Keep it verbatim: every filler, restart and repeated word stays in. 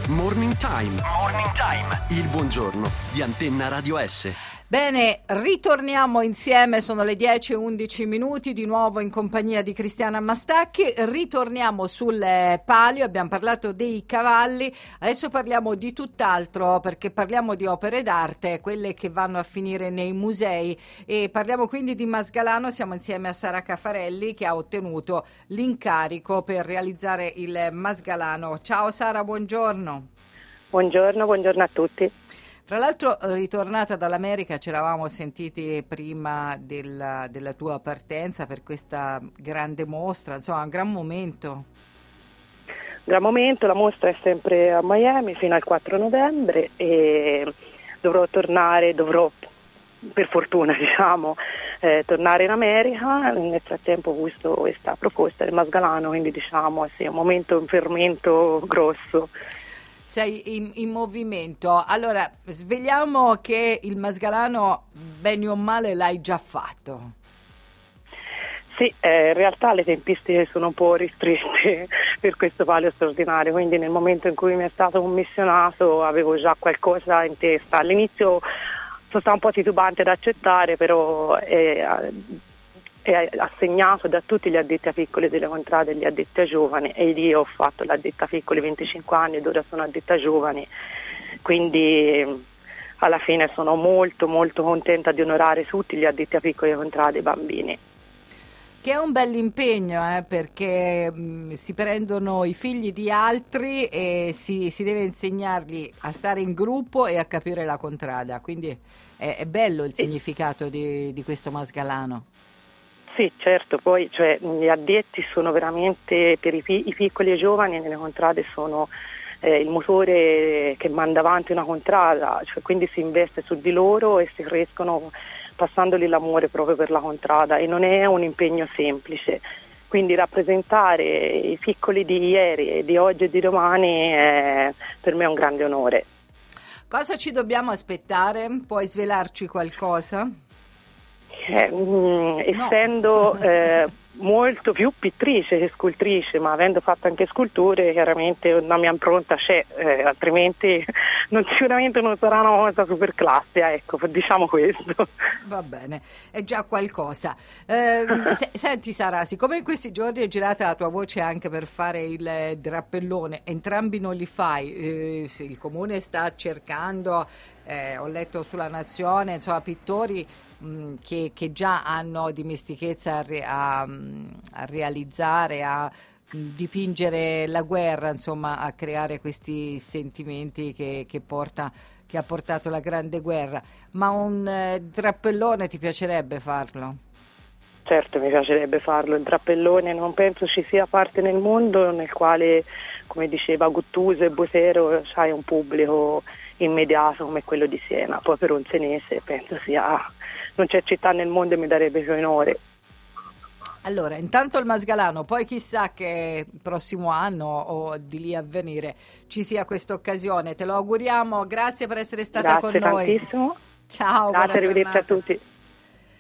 Morning Time. Morning Time. Il buongiorno di Antenna Radio S. Bene, ritorniamo insieme, sono le dieci e undici minuti, di nuovo in compagnia di Cristiana Mastacchi. Ritorniamo sul palio, abbiamo parlato dei cavalli, adesso parliamo di tutt'altro, perché parliamo di opere d'arte, quelle che vanno a finire nei musei, e parliamo quindi di Masgalano. Siamo insieme a Sara Cafarelli, che ha ottenuto l'incarico per realizzare il Masgalano. Ciao Sara, buongiorno. Buongiorno, buongiorno a tutti. Fra l'altro, ritornata dall'America, ci eravamo sentiti prima della, della tua partenza per questa grande mostra, insomma un gran momento. Gran momento, la mostra è sempre a Miami fino al quattro novembre e dovrò tornare, dovrò per fortuna diciamo, eh, tornare in America. Nel frattempo ho visto questa proposta del Masgalano, quindi diciamo sì, è un momento, un fermento grosso. Sei in, in movimento. Allora, svegliamo che il Masgalano, bene o male, l'hai già fatto. Sì, eh, in realtà le tempistiche sono un po' ristrette per questo palio straordinario, quindi nel momento in cui mi è stato commissionato avevo già qualcosa in testa. All'inizio sono stata un po' titubante ad accettare, però è, è assegnato da tutti gli addetti a piccoli delle contrade e gli addetti a giovani, e io ho fatto l'addetta a piccoli venticinque anni ed ora sono addetta a giovani, quindi alla fine sono molto molto contenta di onorare tutti gli addetti a piccoli contrade e bambini. Che è un bell'impegno, eh, perché mh, si prendono i figli di altri e si, si deve insegnargli a stare in gruppo e a capire la contrada, quindi è, è bello il significato di, di questo Masgalano. Sì, certo, poi cioè, gli addetti sono veramente per i, i piccoli e giovani, nelle contrade sono eh, il motore che manda avanti una contrada, cioè, quindi si investe su di loro e si crescono passandoli l'amore proprio per la contrada, e non è un impegno semplice, quindi rappresentare i piccoli di ieri e di oggi e di domani è, per me è un grande onore. Cosa ci dobbiamo aspettare? Puoi svelarci qualcosa? Eh, mh, essendo no. eh, molto più pittrice che scultrice, ma avendo fatto anche sculture, chiaramente una mia impronta c'è, eh, altrimenti non, sicuramente non sarà una cosa super classica, ecco, diciamo questo. Va bene, è già qualcosa. Eh, se, senti Sara, siccome in questi giorni è girata la tua voce anche per fare il drappellone, entrambi non li fai, eh, sì, il comune sta cercando, eh, ho letto sulla Nazione, insomma, pittori Che, che già hanno dimestichezza a, re, a, a realizzare, a dipingere la guerra, insomma a creare questi sentimenti che, che, porta, che ha portato la Grande Guerra. Ma un eh, drappellone ti piacerebbe farlo? Certo, mi piacerebbe farlo. Il drappellone non penso ci sia parte nel mondo nel quale, come diceva Guttuso e Botero, c'hai un pubblico immediato come quello di Siena. Poi per un senese penso sia, non c'è città nel mondo e mi darebbe più onore. Allora, intanto il Masgalano, poi chissà che il prossimo anno o di lì a venire ci sia questa occasione. Te lo auguriamo, grazie per essere stata grazie con noi. Grazie tantissimo. Ciao, grazie, buona arrivederci giornata. a tutti.